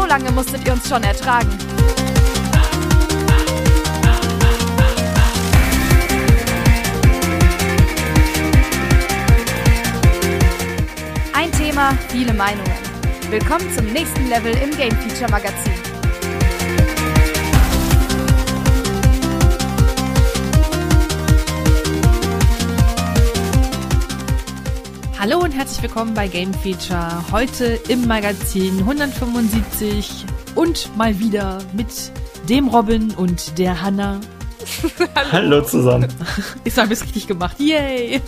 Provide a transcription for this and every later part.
lange musstet ihr uns schon ertragen. Ein Thema, viele Meinungen. Willkommen zum nächsten Level im Game Feature Magazin. Hallo und herzlich willkommen bei Game Feature. Heute im Magazin 175 und mal wieder mit dem Robin und der Hanna. Hallo zusammen. Ist mal bis richtig gemacht. Yay!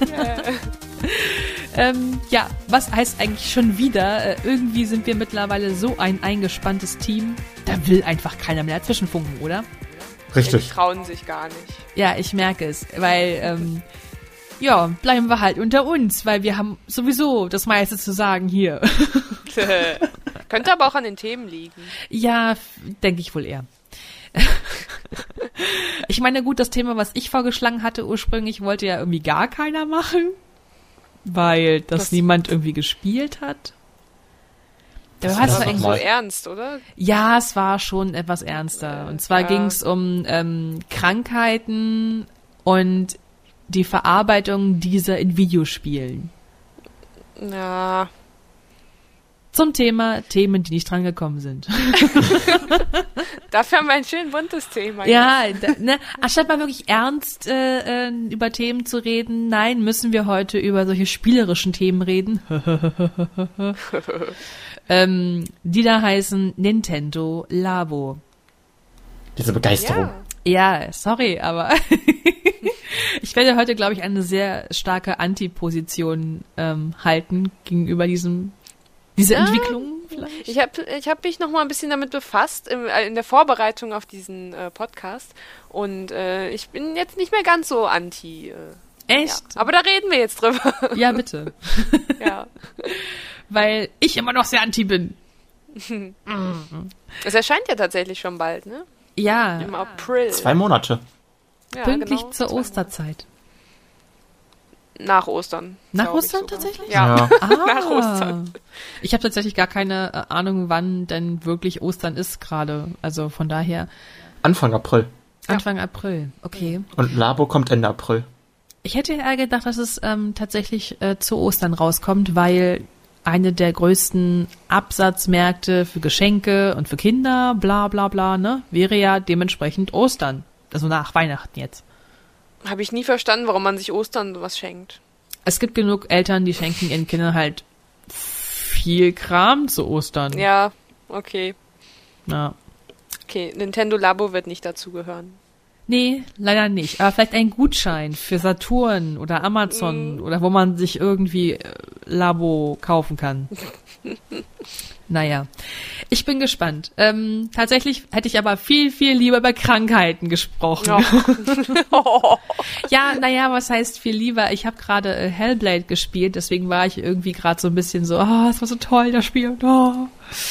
Ja, was heißt eigentlich schon wieder? Irgendwie sind wir mittlerweile so ein eingespanntes Team. Da will einfach keiner mehr dazwischen funken, oder? Richtig. Die trauen sich gar nicht. Ja, ich merke es, weil, ja, bleiben wir halt unter uns, weil wir haben sowieso das meiste zu sagen hier. Könnte aber auch an den Themen liegen. Ja, denke ich wohl eher. Ich meine, gut, das Thema, was ich vorgeschlagen hatte ursprünglich, wollte ja irgendwie gar keiner machen. Weil das niemand irgendwie gespielt hat. Das war doch so ernst, oder? Ja, es war schon etwas ernster. Und zwar ging es um Krankheiten und die Verarbeitung dieser in Videospielen. Ja. Zum Thema Themen, die nicht drangekommen sind. Dafür haben wir ein schön buntes Thema. Ja, anstatt mal wirklich ernst über Themen zu reden, nein, müssen wir heute über solche spielerischen Themen reden. Die da heißen Nintendo Labo. Diese Begeisterung. Ja, sorry, aber ich werde heute, glaube ich, eine sehr starke Antiposition halten gegenüber diese Entwicklung vielleicht? Ich hab mich noch mal ein bisschen damit befasst in der Vorbereitung auf diesen Podcast und ich bin jetzt nicht mehr ganz so anti. Echt? Ja. Aber da reden wir jetzt drüber. Ja, bitte. Ja. Weil ich immer noch sehr anti bin. Es erscheint ja tatsächlich schon bald, ne? Ja. Im April. 2 Monate. Ja, pünktlich genau, zur Osterzeit. Nach Ostern. Nach Ostern tatsächlich? Ja. Nach Ostern. Ich habe tatsächlich gar keine Ahnung, wann denn wirklich Ostern ist gerade. Also von daher. Anfang April. Anfang April, okay. Und Labo kommt Ende April. Ich hätte eher gedacht, dass es tatsächlich zu Ostern rauskommt, weil eine der größten Absatzmärkte für Geschenke und für Kinder, bla bla bla, ne, wäre ja dementsprechend Ostern. Also nach Weihnachten jetzt. Habe ich nie verstanden, warum man sich Ostern sowas schenkt. Es gibt genug Eltern, die schenken ihren Kindern halt viel Kram zu Ostern. Ja, okay. Ja. Okay, Nintendo Labo wird nicht dazugehören. Nee, leider nicht. Aber vielleicht ein Gutschein für Saturn oder Amazon oder wo man sich irgendwie Labo kaufen kann. Naja, ich bin gespannt. Tatsächlich hätte ich aber viel, viel lieber über Krankheiten gesprochen. Oh. Ja, naja, was heißt viel lieber? Ich habe gerade Hellblade gespielt, deswegen war ich irgendwie gerade so ein bisschen so, es war so toll, das Spiel. Oh.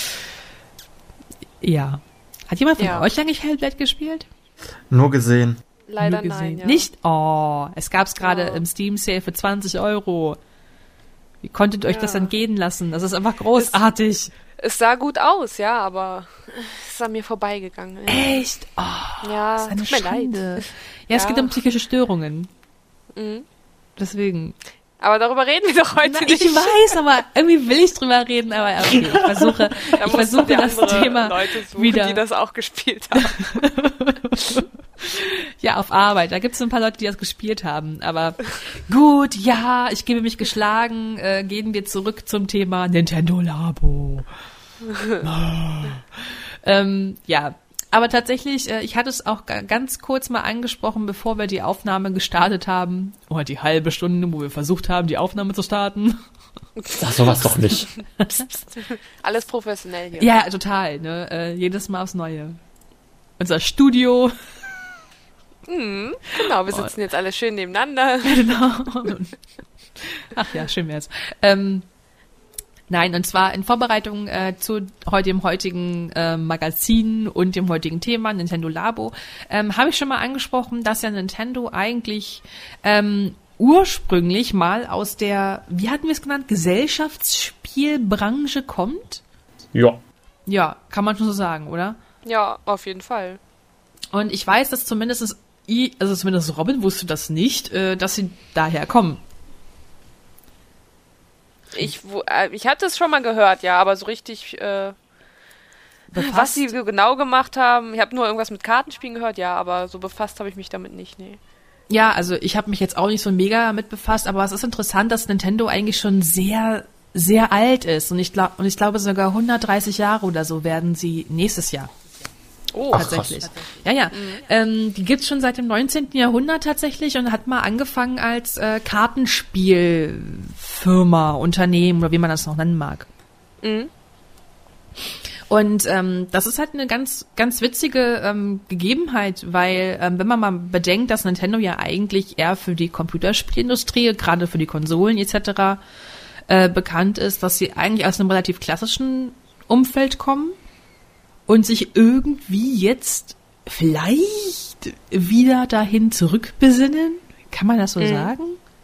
Ja. Hat jemand von euch eigentlich Hellblade gespielt? Nur gesehen. Leider Nur gesehen. nein, ja. Nicht? Oh, es gab's gerade im Steam Sale für 20 €. Wie konntet ihr euch das entgehen lassen? Das ist einfach großartig. Es sah gut aus, ja, aber es ist an mir vorbeigegangen. Echt? Oh, ja, das ist eine tut mir Schande. leid. Ja, es geht um psychische Störungen. Mhm. Deswegen. Aber darüber reden wir doch heute nicht. Ich weiß, aber irgendwie will ich drüber reden, aber okay, ich versuche das Thema Leute suchen, wieder. die das auch gespielt haben. Ja, auf Arbeit. Da gibt es ein paar Leute, die das gespielt haben. Aber gut, ja, ich gebe mich geschlagen. Gehen wir zurück zum Thema Nintendo Labo. Ja, aber tatsächlich, ich hatte es auch ganz kurz mal angesprochen, bevor wir die Aufnahme gestartet haben. Oder die halbe Stunde, wo wir versucht haben, die Aufnahme zu starten. Sag sowas doch nicht. Alles professionell hier. Ja, total. Ne? Jedes Mal aufs Neue. Unser Studio. Genau, wir sitzen jetzt alle schön nebeneinander. Genau. Ach ja, schön wär's. Nein, und zwar in Vorbereitung zu dem heutigen Magazin und dem heutigen Thema Nintendo Labo habe ich schon mal angesprochen, dass ja Nintendo eigentlich ursprünglich mal aus der, wie hatten wir es genannt, Gesellschaftsspielbranche kommt. Ja. Ja, kann man schon so sagen, oder? Ja, auf jeden Fall. Und ich weiß, dass zumindest Robin wusste das nicht, dass sie daher kommen. Ich hatte es schon mal gehört, ja, aber so richtig, was sie genau gemacht haben, ich habe nur irgendwas mit Kartenspielen gehört, ja, aber so befasst habe ich mich damit nicht, nee. Ja, also ich habe mich jetzt auch nicht so mega mit befasst, aber es ist interessant, dass Nintendo eigentlich schon sehr, sehr alt ist. Und ich glaube sogar 130 Jahre oder so werden sie nächstes Jahr. Oh, tatsächlich. Krass. Ja. Die gibt's schon seit dem 19. Jahrhundert tatsächlich und hat mal angefangen als Kartenspielfirma, Unternehmen oder wie man das noch nennen mag. Mhm. Und das ist halt eine ganz, ganz witzige Gegebenheit, weil wenn man mal bedenkt, dass Nintendo ja eigentlich eher für die Computerspielindustrie, gerade für die Konsolen etc. Bekannt ist, dass sie eigentlich aus einem relativ klassischen Umfeld kommen und sich irgendwie jetzt vielleicht wieder dahin zurückbesinnen. Kann man das so sagen?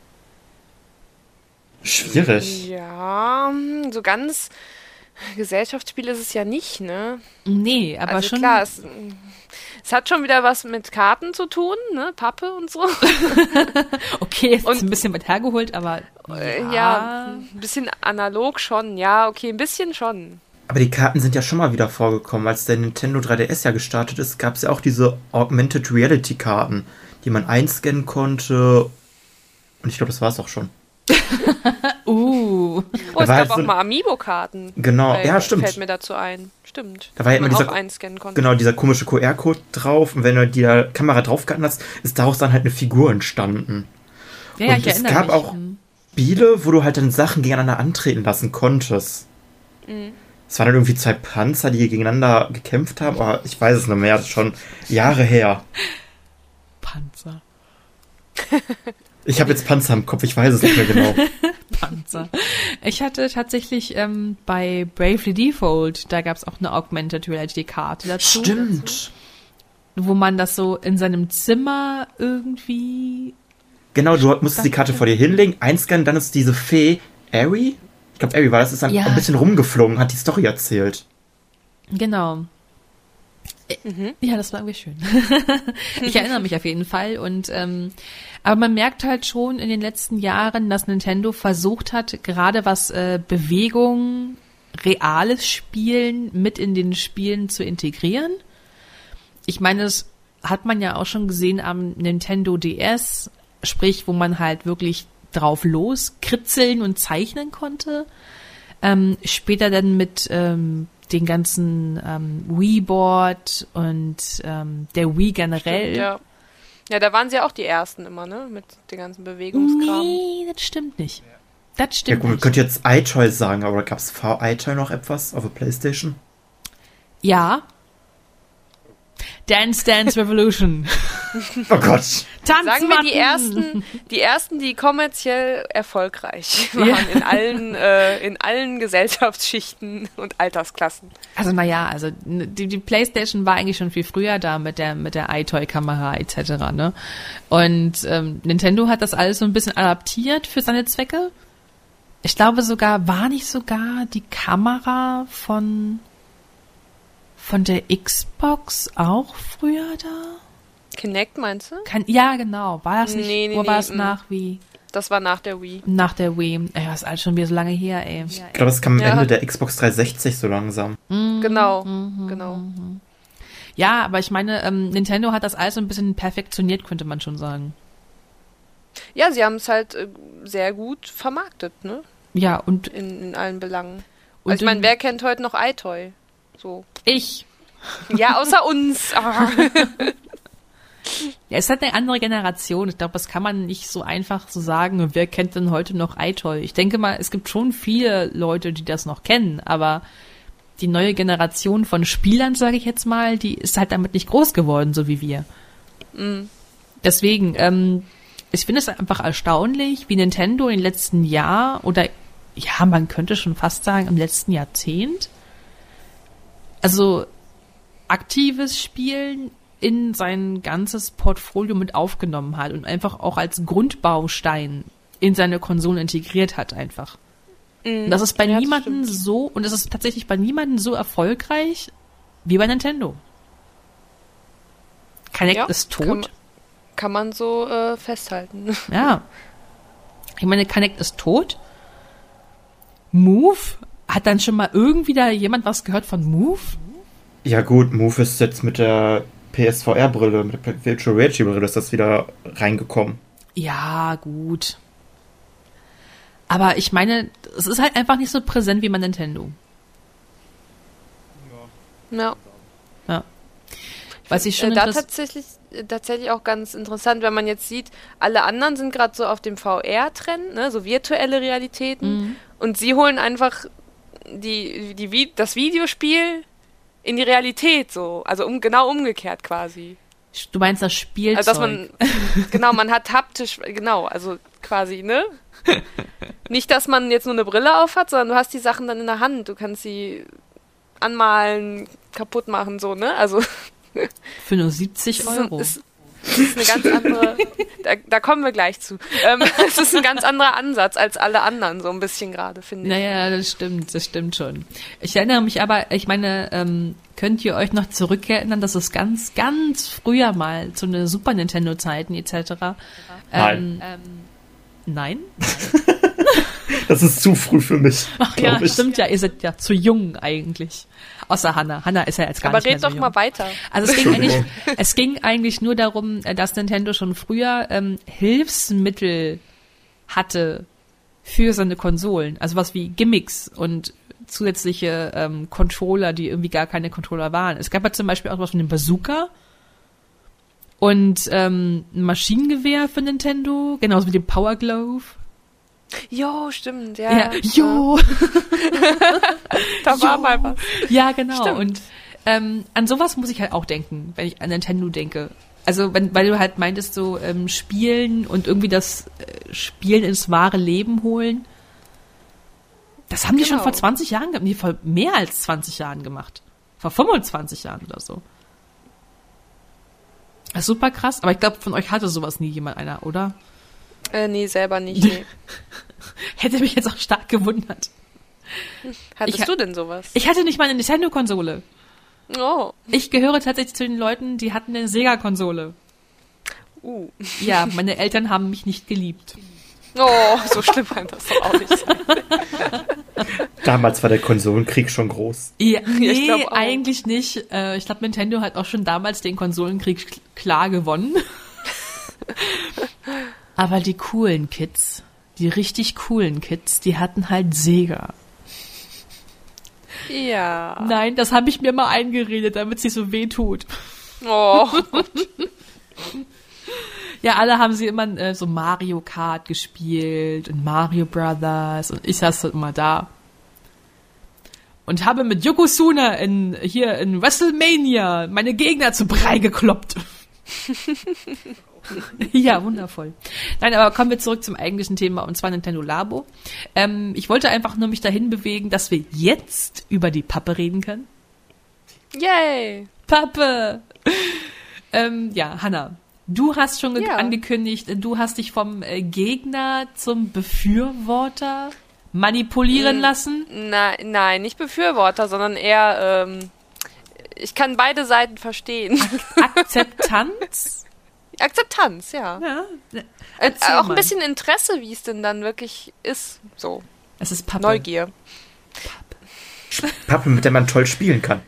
Schwierig. Ja, so ganz Gesellschaftsspiel ist es ja nicht, ne? Nee, aber Also schon. klar, es hat schon wieder was mit Karten zu tun, ne? Pappe und so. Okay, jetzt ist Und- ein bisschen weit hergeholt, aber Ja, ein bisschen analog schon. Ja, okay, ein bisschen schon. Aber die Karten sind ja schon mal wieder vorgekommen. Als der Nintendo 3DS ja gestartet ist, gab es ja auch diese Augmented Reality Karten, die man einscannen konnte. Und ich glaube, das war es auch schon. Oh, es war gab halt auch so- mal Amiibo-Karten. Genau, ja, stimmt. Fällt mir dazu ein. Stimmt. Da war ja Die immer man dieser- auch einscannen konnte. Genau, dieser komische QR-Code drauf. Und wenn du die Kamera draufgehalten hast, ist daraus dann halt eine Figur entstanden. ja, und ich es erinnere gab mich. auch Spiele, wo du halt dann Sachen gegeneinander antreten lassen konntest. Es waren dann irgendwie zwei Panzer, die gegeneinander gekämpft haben, aber ich weiß es nicht mehr, das ist schon Jahre her. Panzer. Ich habe jetzt Panzer im Kopf, ich weiß es nicht mehr genau. Panzer. Ich hatte tatsächlich bei Bravely Default, da gab es auch eine Augmented Reality Karte dazu. Stimmt. Wo man das so in seinem Zimmer irgendwie. Genau, du musstest die Karte vor dir hinlegen, einscannen, dann ist diese Fee, Ari? Ich glaube, Ari war das, ist dann Ja. ein bisschen rumgeflogen, hat die Story erzählt. Genau. Ja, das war irgendwie schön. Ich erinnere mich auf jeden Fall. Und aber man merkt halt schon in den letzten Jahren, dass Nintendo versucht hat, gerade was Bewegung, reales Spielen mit in den Spielen zu integrieren. Ich meine, das hat man ja auch schon gesehen am Nintendo DS, sprich, wo man halt wirklich drauf loskritzeln und zeichnen konnte. Später dann mit den ganzen Wii-Board und der Wii generell. Stimmt, ja, da waren sie ja auch die Ersten immer, ne? Mit den ganzen Bewegungskram. Nee, das stimmt nicht. Das Ja stimmt gut, man nicht. könnte jetzt iToy sagen, aber gab es vor iToy noch etwas auf der Playstation? Ja. Dance Dance Revolution. Oh Gott. Sagen wir Tanzmatten. die ersten, die kommerziell erfolgreich waren Ja. in allen Gesellschaftsschichten und Altersklassen. Also also die PlayStation war eigentlich schon viel früher da mit der iToy-Kamera etc. Ne? Und Nintendo hat das alles so ein bisschen adaptiert für seine Zwecke. Ich glaube war nicht sogar die Kamera von der Xbox auch früher da? Kinect meinst du? Ja, genau. War das nicht? Nee, Oder war es nee, nach Wii? Das war nach der Wii. Nach der Wii. Ey, das ist alles schon wieder so lange her, ey. Ich glaube, es kam am Ja. Ende der Xbox 360 so langsam. Genau. Ja, aber ich meine, Nintendo hat das alles so ein bisschen perfektioniert, könnte man schon sagen. Ja, sie haben es halt sehr gut vermarktet, ne? Ja, und In allen Belangen. Und Also ich meine, wer kennt heute noch iToy? So. ich. Ja, außer uns. Ah. Ja, es ist halt eine andere Generation. Ich glaube, das kann man nicht so einfach so sagen. Wer kennt denn heute noch iToy? Ich denke mal, es gibt schon viele Leute, die das noch kennen, aber die neue Generation von Spielern, sage ich jetzt mal, die ist halt damit nicht groß geworden, so wie wir. Deswegen, ich finde es einfach erstaunlich, wie Nintendo in den letzten Jahr oder ja, man könnte schon fast sagen, im letzten Jahrzehnt, also aktives Spielen in sein ganzes Portfolio mit aufgenommen hat und einfach auch als Grundbaustein in seine Konsolen integriert hat einfach. Und das ist bei Ja, das niemandem stimmt. so, und es ist tatsächlich bei niemandem so erfolgreich wie bei Nintendo. Kinect Ja, ist tot. Kann man so festhalten. Ja. Ich meine, Kinect ist tot. Move? Hat dann schon mal irgendwie da jemand was gehört von Move? Ja gut, Move ist jetzt mit der PSVR-Brille, mit der Virtual Reality-Brille, ist das wieder reingekommen. Ja, gut. Aber ich meine, es ist halt einfach nicht so präsent wie bei Nintendo. Ja. Ja. Was ich schon Da tatsächlich auch ganz interessant, wenn man jetzt sieht, alle anderen sind gerade so auf dem VR-Trend, ne, so virtuelle Realitäten, und sie holen einfach das Videospiel in die Realität so, also genau umgekehrt quasi. Du meinst das Spielzeug? Also dass man hat haptisch, genau, also quasi, ne? Nicht, dass man jetzt nur eine Brille auf hat, sondern du hast die Sachen dann in der Hand, du kannst sie anmalen, kaputt machen, so, ne? Also Für nur 70 Euro. Das ist eine ganz andere, da kommen wir gleich zu. Es ist ein ganz anderer Ansatz als alle anderen, so ein bisschen gerade, finde ich. Naja, das stimmt schon. Ich erinnere mich aber, ich meine, könnt ihr euch noch zurückerinnern, dass es ganz, ganz früher mal zu den Super Nintendo-Zeiten etc. Nein. Nein? Das ist zu früh für mich. Ach ja, glaub ich. stimmt ja, ihr seid ja zu jung eigentlich. Außer Hannah. Hannah ist ja jetzt gar Aber nicht mehr red so doch jung. mal weiter. Also es ging eigentlich nur darum, dass Nintendo schon früher Hilfsmittel hatte für seine Konsolen. Also was wie Gimmicks und zusätzliche Controller, die irgendwie gar keine Controller waren. Es gab ja zum Beispiel auch was von dem Bazooka und ein Maschinengewehr für Nintendo, genauso wie dem Power Glove. Jo, stimmt, ja. Jo! Da war mal was. Ja, genau. Stimmt. Und an sowas muss ich halt auch denken, wenn ich an Nintendo denke. Also weil du halt meintest, so Spielen und irgendwie das Spielen ins wahre Leben holen. Das haben die schon Genau. vor 20 Jahren gemacht. Nee, vor mehr als 20 Jahren gemacht. Vor 25 Jahren oder so. Das ist super krass. Aber ich glaube, von euch hatte sowas nie jemand einer, oder? Nee, selber nicht, nee. Hätte mich jetzt auch stark gewundert. Hattest du denn sowas? Ich hatte nicht mal eine Nintendo-Konsole. Oh. Ich gehöre tatsächlich zu den Leuten, die hatten eine Sega-Konsole. Ja, meine Eltern haben mich nicht geliebt. Oh, so schlimm kann das doch auch nicht sein. Damals war der Konsolenkrieg schon groß. Ja, nee, ich glaub auch. eigentlich nicht. Ich glaube, Nintendo hat auch schon damals den Konsolenkrieg klar gewonnen. Aber die coolen Kids, die richtig coolen Kids, die hatten halt Sega. Ja. Nein, das habe ich mir mal eingeredet, damit sie so weh tut. Oh. Ja, alle haben sie immer so Mario Kart gespielt und Mario Brothers und ich saß immer da. Und habe mit Yokozuna hier in WrestleMania meine Gegner zu Brei gekloppt. Ja, wundervoll. Nein, aber kommen wir zurück zum eigentlichen Thema, und zwar Nintendo Labo. Ich wollte einfach nur mich dahin bewegen, dass wir jetzt über die Pappe reden können. Yay. Pappe! Ja, Hannah, du hast schon Ja. angekündigt, du hast dich vom Gegner zum Befürworter manipulieren lassen. Nein, nicht Befürworter, sondern eher, ich kann beide Seiten verstehen. Akzeptanz? Akzeptanz, ja. Ja. Auch mal. ein bisschen Interesse, wie es denn dann wirklich ist. So, Es ist Pappe. Neugier. Pappe, mit der man toll spielen kann.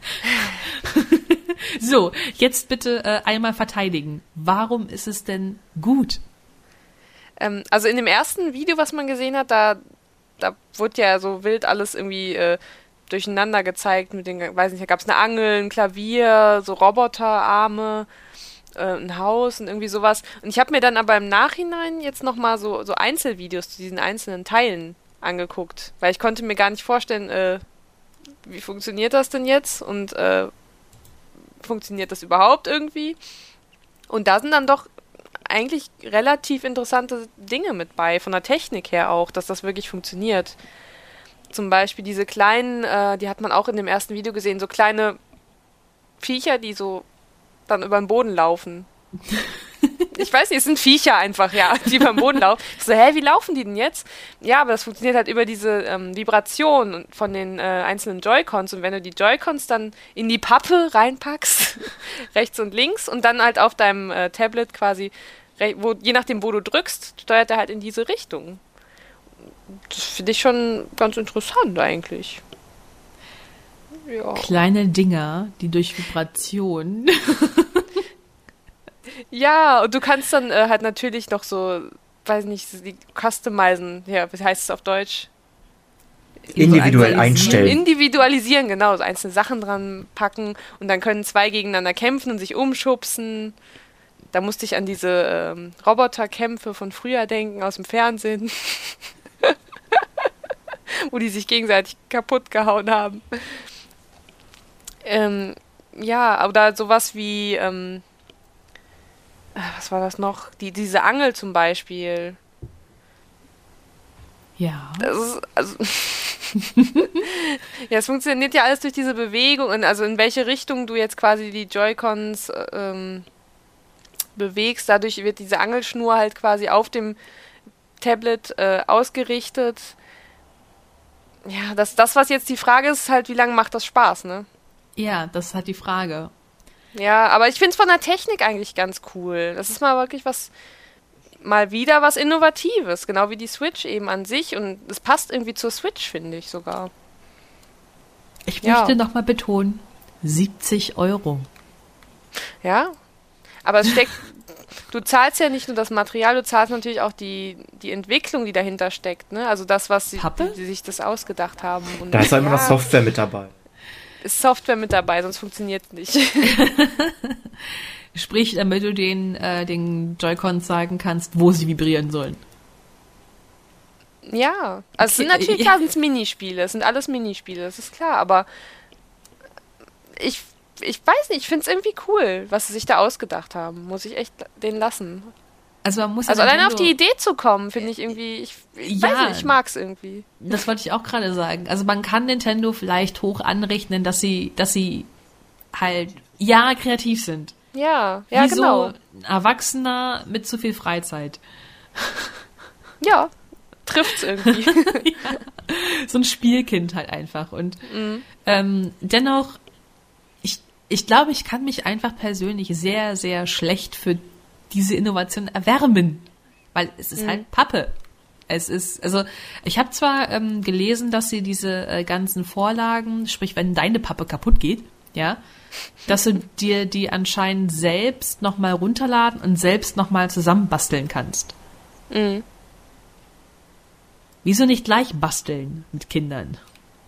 So, jetzt bitte einmal verteidigen. Warum ist es denn gut? Also in dem ersten Video, was man gesehen hat, da wurde ja so wild alles irgendwie durcheinander gezeigt mit den, weiß nicht, da gab es eine Angel, ein Klavier, so Roboterarme, ein Haus und irgendwie sowas. Und ich habe mir dann aber im Nachhinein jetzt nochmal so Einzelvideos zu diesen einzelnen Teilen angeguckt, weil ich konnte mir gar nicht vorstellen, wie funktioniert das denn jetzt und funktioniert das überhaupt irgendwie? Und da sind dann doch eigentlich relativ interessante Dinge mit bei, von der Technik her auch, dass das wirklich funktioniert. Zum Beispiel diese kleinen, die hat man auch in dem ersten Video gesehen, so kleine Viecher, die so dann über den Boden laufen. Ich weiß nicht, es sind Viecher einfach, ja, die beim Boden laufen. Ich so, wie laufen die denn jetzt? Ja, aber das funktioniert halt über diese Vibration von den einzelnen Joy-Cons. Und wenn du die Joy-Cons dann in die Pappe reinpackst, rechts und links, und dann halt auf deinem Tablet quasi, je nachdem, wo du drückst, steuert er halt in diese Richtung. Das finde ich schon ganz interessant eigentlich. Ja. Kleine Dinger, die durch Vibration. Ja, und du kannst dann halt natürlich noch so, weiß nicht, die customizen. Ja, wie heißt es auf Deutsch? Individuell einstellen. Individualisieren, genau. So einzelne Sachen dran packen und dann können zwei gegeneinander kämpfen und sich umschubsen. Da musste ich an diese Roboterkämpfe von früher denken, aus dem Fernsehen. Wo die sich gegenseitig kaputt gehauen haben. Ja, oder sowas wie, was war das noch? Diese Angel zum Beispiel. Ja. Das ist, also ja, es funktioniert ja alles durch diese Bewegung und also in welche Richtung du jetzt quasi die Joy-Cons bewegst. Dadurch wird diese Angelschnur halt quasi auf dem Tablet ausgerichtet. Ja, das, was jetzt die Frage ist, halt, wie lange macht das Spaß, ne? Ja, das ist halt die Frage. Ja, aber ich finde es von der Technik eigentlich ganz cool. Das ist mal wirklich mal wieder was Innovatives, genau wie die Switch eben an sich. Und es passt irgendwie zur Switch, finde ich sogar. Ich möchte nochmal betonen, 70 €. Ja, aber es steckt, du zahlst ja nicht nur das Material, du zahlst natürlich auch die Entwicklung, die dahinter steckt, ne? Also das, was sie sich das ausgedacht haben. Und da ist immer noch Software mit dabei. Ist Software mit dabei, sonst funktioniert es nicht. Sprich, damit du den Joy-Cons sagen kannst, wo sie vibrieren sollen. Ja, also es sind natürlich klar, es sind Minispiele, es sind alles Minispiele, das ist klar, aber ich weiß nicht, ich finde es irgendwie cool, was sie sich da ausgedacht haben, muss ich echt denen lassen. Also man muss allein auf die Idee zu kommen, finde ich irgendwie, ich weiß nicht, ich mag es irgendwie. Das wollte ich auch gerade sagen. Also man kann Nintendo vielleicht hoch anrechnen, dass sie halt kreativ sind. Ja, wie genau. So ein Erwachsener mit zu viel Freizeit. Ja, trifft's irgendwie. Ja, so ein Spielkind halt einfach. Und dennoch, ich glaube, ich kann mich einfach persönlich sehr, sehr schlecht für diese Innovation erwärmen. Weil es ist halt Pappe. Es ist, also ich habe zwar gelesen, dass sie diese ganzen Vorlagen, sprich, wenn deine Pappe kaputt geht, ja, dass du dir die anscheinend selbst nochmal runterladen und selbst nochmal zusammenbasteln kannst. Mhm. Wieso nicht gleich basteln mit Kindern?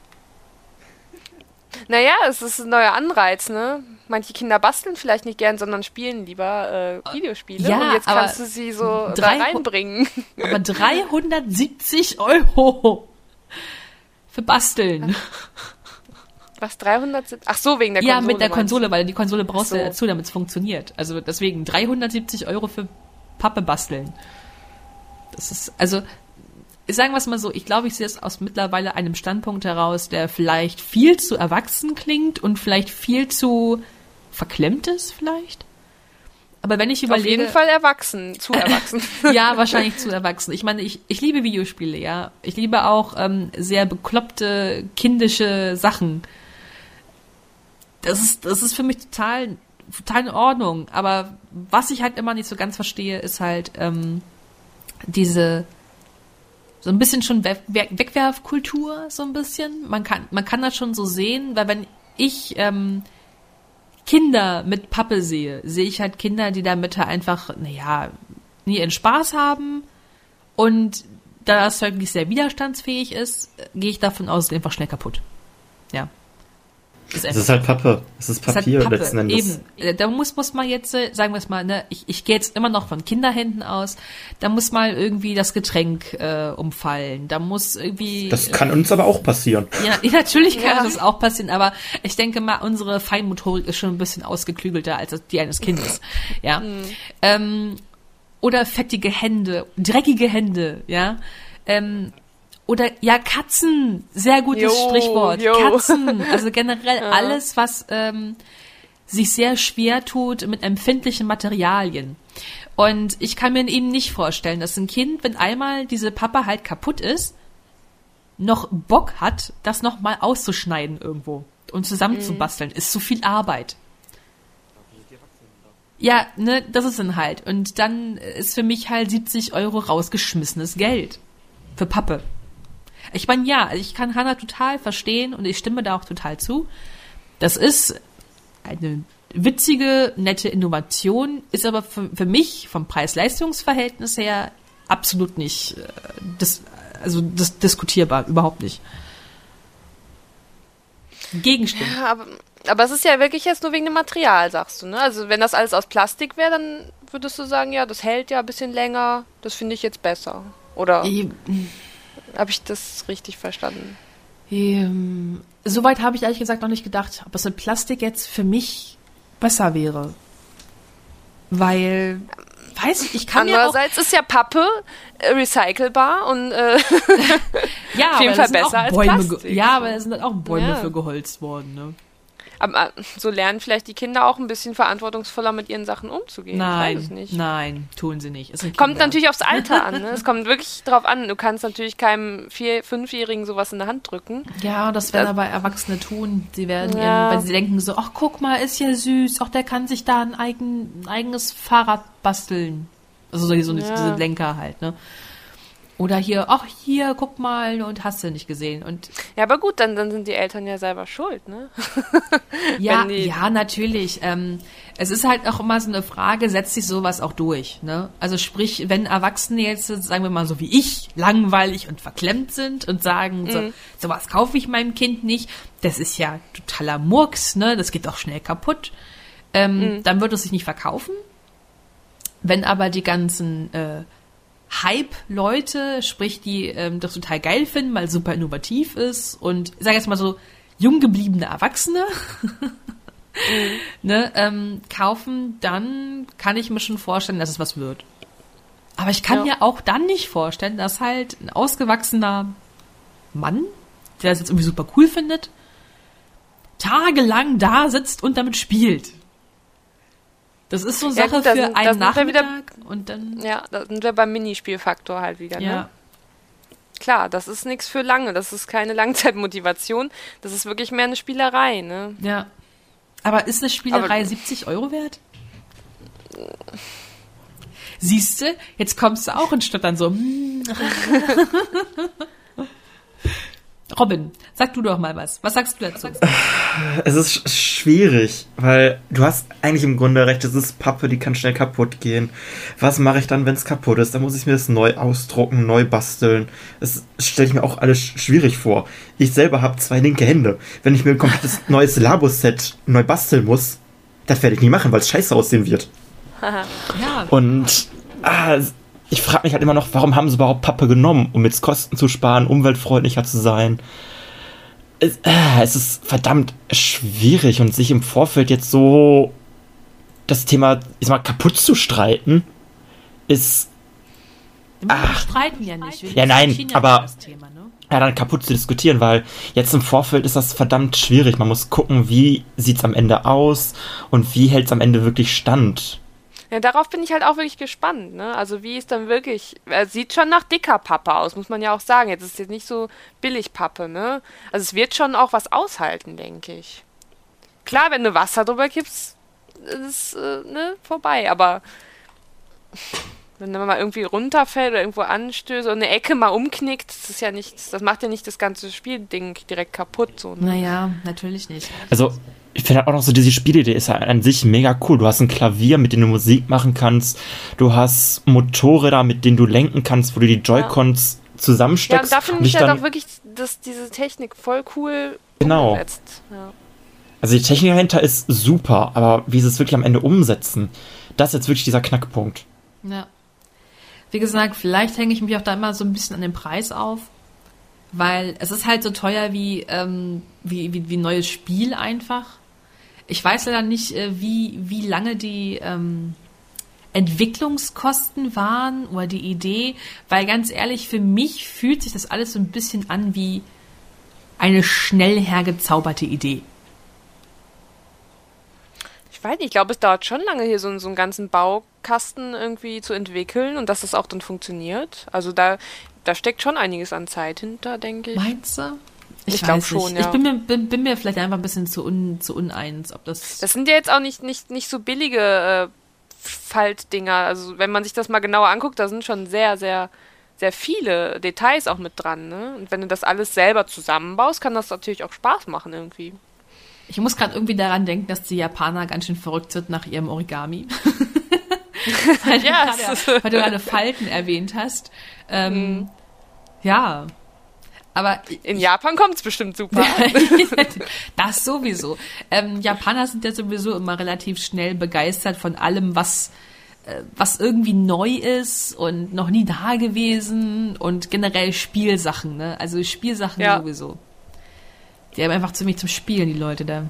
Naja, es ist ein neuer Anreiz, ne? Manche Kinder basteln vielleicht nicht gern, sondern spielen lieber Videospiele. Ja, und jetzt kannst du sie so da reinbringen. Aber 370 € für Basteln. Was, 370? Ach so, wegen der Konsole. Ja, mit der Konsole, weil die Konsole brauchst du dazu, damit es funktioniert. Also deswegen 370 € für Pappe basteln. Das ist, also, sagen wir es mal so, ich glaube, ich sehe es aus mittlerweile einem Standpunkt heraus, der vielleicht viel zu erwachsen klingt und vielleicht viel zu verklemmt ist, vielleicht. Aber wenn ich überlege... Auf jeden Fall erwachsen, zu erwachsen. Ja, wahrscheinlich zu erwachsen. Ich meine, ich liebe Videospiele, ja. Ich liebe auch sehr bekloppte, kindische Sachen. Das ist für mich total in Ordnung. Aber was ich halt immer nicht so ganz verstehe, ist halt diese so ein bisschen schon Wegwerfkultur, so ein bisschen. Man kann das schon so sehen, weil wenn ich Kinder mit Pappe sehe ich halt Kinder, die damit halt einfach, nie ihren Spaß haben. Und da das wirklich sehr widerstandsfähig ist, gehe ich davon aus, es ist einfach schnell kaputt. Ja. Es ist halt Pappe. Es ist Papier letzten Endes. Eben. Da muss man jetzt, sagen wir es mal, ne, ich gehe jetzt immer noch von Kinderhänden aus, da muss mal irgendwie das Getränk umfallen. Da muss irgendwie. Das kann uns aber auch passieren. Ja, natürlich kann das auch passieren, aber ich denke mal, unsere Feinmotorik ist schon ein bisschen ausgeklügelter als die eines Kindes. Ja. Oder fettige Hände, dreckige Hände, ja. Oder, Katzen, sehr gutes Sprichwort. Katzen, also generell alles, was sich sehr schwer tut mit empfindlichen Materialien. Und ich kann mir eben nicht vorstellen, dass ein Kind, wenn einmal diese Pappe halt kaputt ist, noch Bock hat, das nochmal auszuschneiden irgendwo und zusammenzubasteln. Ist so viel Arbeit. Ja, ne, das ist dann halt. Und dann ist für mich halt 70 € rausgeschmissenes Geld. Für Pappe. Ich meine, ja, ich kann Hannah total verstehen und ich stimme da auch total zu. Das ist eine witzige, nette Innovation, ist aber für mich vom Preis-Leistungs-Verhältnis her absolut nicht diskutierbar, überhaupt nicht. Gegenstimmen. Ja, aber es ist ja wirklich jetzt nur wegen dem Material, sagst du, ne? Also wenn das alles aus Plastik wäre, dann würdest du sagen, ja, das hält ja ein bisschen länger, das finde ich jetzt besser. Oder habe ich das richtig verstanden? Soweit habe ich ehrlich gesagt noch nicht gedacht, ob es mit Plastik jetzt für mich besser wäre. Weil, ich kann mir auch... Andererseits ist ja Pappe recycelbar und ja, auf jeden Fall besser als Plastik. Ja, aber es sind halt auch Bäume für geholzt worden, ne? Aber so lernen vielleicht die Kinder auch ein bisschen verantwortungsvoller mit ihren Sachen umzugehen. Nein, ich weiß es nicht. Nein, tun sie nicht. Kommt natürlich aufs Alter an. Ne? Es kommt wirklich drauf an. Du kannst natürlich keinem 4-, 5-Jährigen sowas in der Hand drücken. Ja, das werden aber Erwachsene tun. Sie werden, weil sie denken so, ach guck mal, ist ja süß. Ach, der kann sich da ein eigenes Fahrrad basteln. Also diese Lenker halt, ne? Oder hier, ach hier, guck mal, und hast du nicht gesehen. Und ja, aber gut, dann sind die Eltern ja selber schuld, ne? Ja, natürlich. Es ist halt auch immer so eine Frage, setzt sich sowas auch durch, ne? Also sprich, wenn Erwachsene jetzt, sagen wir mal so wie ich, langweilig und verklemmt sind und sagen, sowas kaufe ich meinem Kind nicht, das ist ja totaler Murks, ne? Das geht doch schnell kaputt. Dann wird es sich nicht verkaufen. Wenn aber die ganzen Hype-Leute, sprich die das total geil finden, weil es super innovativ ist und ich sage jetzt mal so jung gebliebene Erwachsene ne, kaufen, dann kann ich mir schon vorstellen, dass es was wird. Aber ich kann mir auch dann nicht vorstellen, dass halt ein ausgewachsener Mann, der das jetzt irgendwie super cool findet, tagelang da sitzt und damit spielt. Das ist so eine Sache für einen Nachmittag und dann... Ja, da sind wir beim Minispielfaktor halt wieder, ja. Ne? Klar, das ist nichts für lange, das ist keine Langzeitmotivation, das ist wirklich mehr eine Spielerei, ne? Ja. Aber ist eine Spielerei 70 € wert? Siehste, jetzt kommst du auch in Stottern so. Robin, sag du doch mal was. Was sagst du dazu? Es ist schwierig, weil du hast eigentlich im Grunde recht, es ist Pappe, die kann schnell kaputt gehen. Was mache ich dann, wenn es kaputt ist? Dann muss ich mir das neu ausdrucken, neu basteln. Das stelle ich mir auch alles schwierig vor. Ich selber habe 2 linke Hände. Wenn ich mir ein komplettes neues Labo-Set neu basteln muss, das werde ich nie machen, weil es scheiße aussehen wird. Ja. Und ich frage mich halt immer noch, warum haben sie überhaupt Pappe genommen, um jetzt Kosten zu sparen, umweltfreundlicher zu sein. Es ist verdammt schwierig und sich im Vorfeld jetzt so das Thema kaputt zu streiten, ist... Wir streiten ja nicht. Ja, nein, aber... Das Thema, ne? Ja, dann kaputt zu diskutieren, weil jetzt im Vorfeld ist das verdammt schwierig. Man muss gucken, wie sieht's am Ende aus und wie hält's am Ende wirklich stand. Ja, darauf bin ich halt auch wirklich gespannt, ne? Also wie ist dann wirklich, sieht schon nach dicker Pappe aus, muss man ja auch sagen. Jetzt ist es jetzt nicht so billig Pappe, ne? Also es wird schon auch was aushalten, denke ich. Klar, wenn du Wasser drüber kippst, ist es vorbei, aber wenn man mal irgendwie runterfällt oder irgendwo anstößt oder eine Ecke mal umknickt, das macht ja nicht das ganze Spielding direkt kaputt. So, ne? Naja, natürlich nicht. Also ich finde halt auch noch so, diese Spielidee ist ja an sich mega cool. Du hast ein Klavier, mit dem du Musik machen kannst. Du hast Motorräder, mit denen du lenken kannst, wo du die Joy-Cons zusammensteckst. Ja, und da finde ich ja doch wirklich, dass diese Technik voll cool umgesetzt. Ja. Also die Technik dahinter ist super, aber wie sie es wirklich am Ende umsetzen, das ist jetzt wirklich dieser Knackpunkt. Ja. Wie gesagt, vielleicht hänge ich mich auch da immer so ein bisschen an den Preis auf, weil es ist halt so teuer wie ein neues Spiel einfach. Ich weiß leider nicht, wie lange die Entwicklungskosten waren oder die Idee, weil ganz ehrlich, für mich fühlt sich das alles so ein bisschen an wie eine schnell hergezauberte Idee. Ich weiß nicht, ich glaube, es dauert schon lange, hier so einen ganzen Baukasten irgendwie zu entwickeln und dass das auch dann funktioniert. Also da steckt schon einiges an Zeit hinter, denke ich. Meinst du? Ich glaube schon, ja. Ich bin mir vielleicht einfach ein bisschen zu uneins, ob das... Das sind ja jetzt auch nicht so billige Faltdinger. Also wenn man sich das mal genauer anguckt, da sind schon sehr, sehr, sehr viele Details auch mit dran, ne? Und wenn du das alles selber zusammenbaust, kann das natürlich auch Spaß machen irgendwie. Ich muss gerade irgendwie daran denken, dass die Japaner ganz schön verrückt sind nach ihrem Origami. weil du gerade Falten erwähnt hast. Ja, aber... In Japan kommt es bestimmt super. Das sowieso. Japaner sind ja sowieso immer relativ schnell begeistert von allem, was irgendwie neu ist und noch nie da gewesen und generell Spielsachen, ne? Also Spielsachen sowieso. Die haben einfach ziemlich zum Spielen, die Leute da.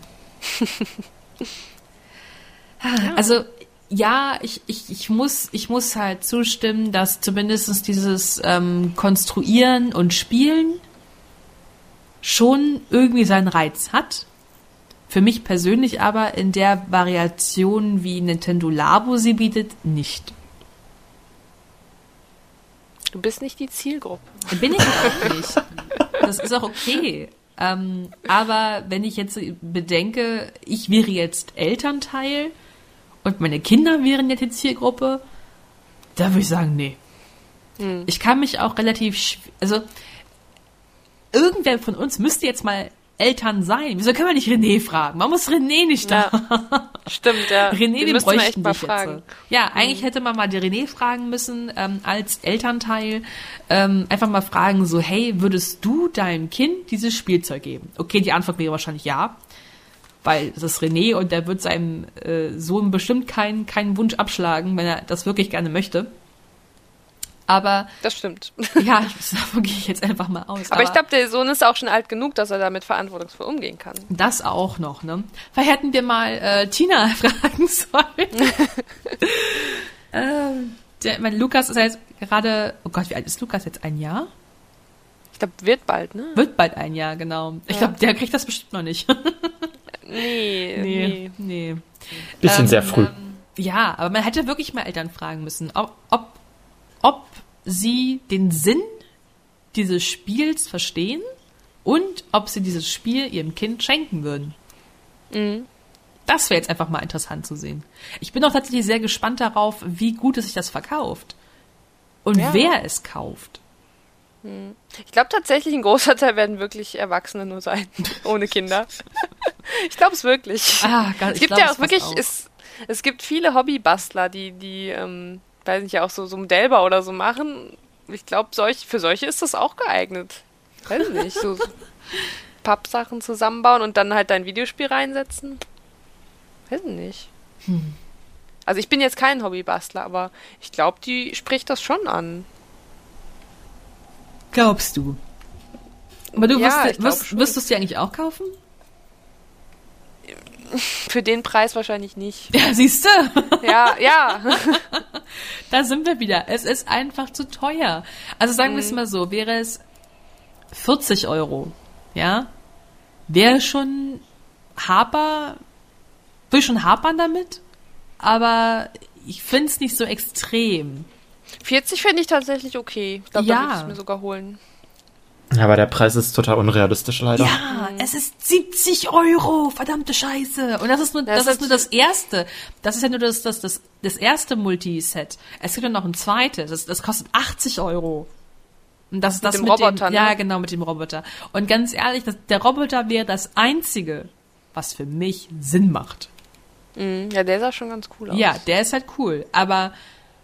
Also, ja, ich muss halt zustimmen, dass zumindest dieses Konstruieren und Spielen schon irgendwie seinen Reiz hat. Für mich persönlich aber in der Variation, wie Nintendo Labo sie bietet, nicht. Du bist nicht die Zielgruppe. Bin ich auch nicht. Das ist auch okay. Aber wenn ich jetzt bedenke, ich wäre jetzt Elternteil und meine Kinder wären jetzt die Zielgruppe, da würde ich sagen, nee. Ich kann mich auch also irgendwer von uns müsste jetzt mal Eltern sein. Wieso können wir nicht René fragen? Man muss René nicht da. Ja, stimmt, ja. René, den müssten wir bräuchten echt mal dich fragen. jetzt. Ja, eigentlich hätte man mal die René fragen müssen, als Elternteil. Einfach mal fragen, so, hey, würdest du deinem Kind dieses Spielzeug geben? Okay, die Antwort wäre wahrscheinlich ja. Weil das ist René und der wird seinem Sohn bestimmt keinen Wunsch abschlagen, wenn er das wirklich gerne möchte. Aber das stimmt. Ja, davon gehe ich jetzt einfach mal aus. Aber ich glaube, der Sohn ist auch schon alt genug, dass er damit verantwortungsvoll umgehen kann. Das auch noch, ne? Vielleicht hätten wir mal Tina fragen sollen. Mein Lukas ist ja jetzt gerade, oh Gott, wie alt ist Lukas jetzt? 1 Jahr? Ich glaube, wird bald, ne? Wird bald 1 Jahr, genau. Ich glaube, der kriegt das bestimmt noch nicht. Nee. Bisschen sehr früh. Ja, aber man hätte wirklich mal Eltern fragen müssen, ob sie den Sinn dieses Spiels verstehen und ob sie dieses Spiel ihrem Kind schenken würden. Mhm. Das wäre jetzt einfach mal interessant zu sehen. Ich bin auch tatsächlich sehr gespannt darauf, wie gut es sich das verkauft. Und wer es kauft. Ich glaube tatsächlich, ein großer Teil werden wirklich Erwachsene nur sein, ohne Kinder. Ich glaube es wirklich. Es gibt ja auch wirklich, es gibt viele Hobbybastler, die weiß nicht, ja auch so Modellbau oder so machen. Ich glaube, für solche ist das auch geeignet. Weiß nicht, so Pappsachen zusammenbauen und dann halt dein Videospiel reinsetzen. Weiß nicht. Also ich bin jetzt kein Hobbybastler, aber ich glaube, die spricht das schon an. Glaubst du? Aber du wirst du es dir eigentlich auch kaufen? Für den Preis wahrscheinlich nicht. Ja, siehst du? Ja. Da sind wir wieder. Es ist einfach zu teuer. Also sagen wir es mal so, wäre es 40 €, ja, wäre schon würde ich schon hapern damit, aber ich finde es nicht so extrem. 40 finde ich tatsächlich okay. Ich glaube, da würde ich es mir sogar holen. Ja, aber der Preis ist total unrealistisch, leider. Ja, es ist 70 €, verdammte Scheiße. Und das ist nur das erste. Das ist ja nur das erste Multiset. Es gibt ja noch ein zweites. Das kostet 80 €. Und das ist das mit dem Roboter, ne? Ja, genau, mit dem Roboter. Und ganz ehrlich, der Roboter wäre das Einzige, was für mich Sinn macht. Ja, der sah schon ganz cool aus. Ja, der ist halt cool. Aber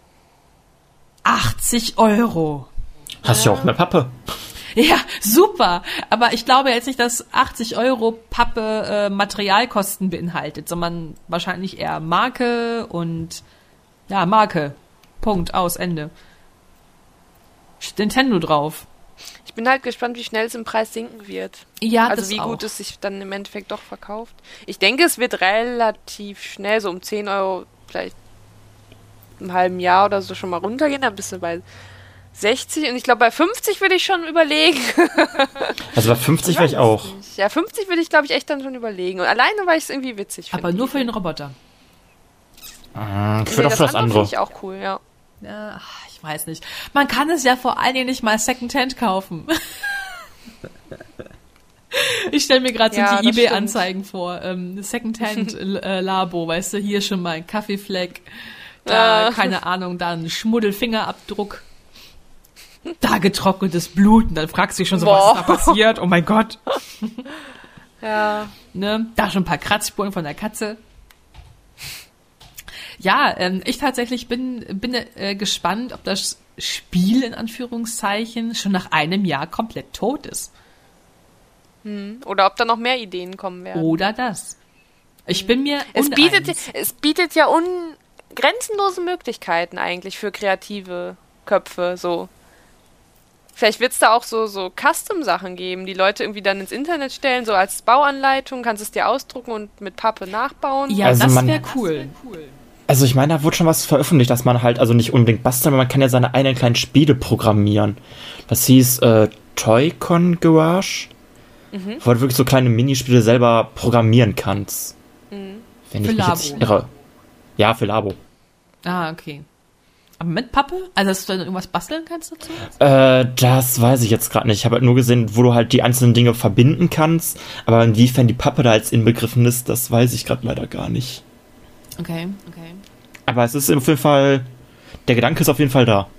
80 €. Hast ja auch eine Pappe. Ja, super. Aber ich glaube jetzt nicht, dass 80 € Pappe Materialkosten beinhaltet, sondern wahrscheinlich eher Marke und Marke. Punkt, aus, Ende. Steht Nintendo drauf. Ich bin halt gespannt, wie schnell es im Preis sinken wird. Ja, also das wie auch. gut es sich dann im Endeffekt doch verkauft. Ich denke, es wird relativ schnell, so um 10 €, vielleicht im halben Jahr oder so schon mal runtergehen. Dann bist du bei 60 und ich glaube, bei 50 würde ich schon überlegen. Also bei 50 wäre ich auch. Ja, 50 würde ich, glaube ich, echt dann schon überlegen. Und alleine, weil ich es irgendwie witzig finde. Aber nur für den Roboter. Ich würde auch für das andere. Finde ich auch cool, ja. Ja, ich weiß nicht. Man kann es ja vor allen Dingen nicht mal Secondhand kaufen. Ich stelle mir gerade so die eBay-Anzeigen vor. Secondhand-Labo, weißt du, hier schon mal ein Kaffeefleck, da, keine Ahnung, da ein Schmuddelfingerabdruck, da getrocknetes Blut, und dann fragst du dich schon so, was ist da passiert? Oh mein Gott. Ja. Ne? Da schon ein paar Kratzspuren von der Katze. Ja, ich tatsächlich bin gespannt, ob das Spiel in Anführungszeichen schon nach einem Jahr komplett tot ist. Oder ob da noch mehr Ideen kommen werden. Oder das. Ich bin mir es bietet ja grenzenlose Möglichkeiten eigentlich für kreative Köpfe, so. Vielleicht wird es da auch so Custom-Sachen geben, die Leute irgendwie dann ins Internet stellen, so als Bauanleitung, kannst es dir ausdrucken und mit Pappe nachbauen. Ja, also das wäre cool. Also ich meine, da wurde schon was veröffentlicht, dass man halt, also nicht unbedingt basteln, aber man kann ja seine eigenen kleinen Spiele programmieren. Das hieß Toy-Con Garage, wo du wirklich so kleine Minispiele selber programmieren kannst. Wenn ich mich jetzt irre. Ja, für Labo. Ah, okay. Aber mit Pappe? Also, dass du dann irgendwas basteln kannst dazu? Das weiß ich jetzt gerade nicht. Ich habe halt nur gesehen, wo du halt die einzelnen Dinge verbinden kannst, aber inwiefern die Pappe da jetzt inbegriffen ist, das weiß ich gerade leider gar nicht. Okay. Aber es ist auf jeden Fall, der Gedanke ist auf jeden Fall da.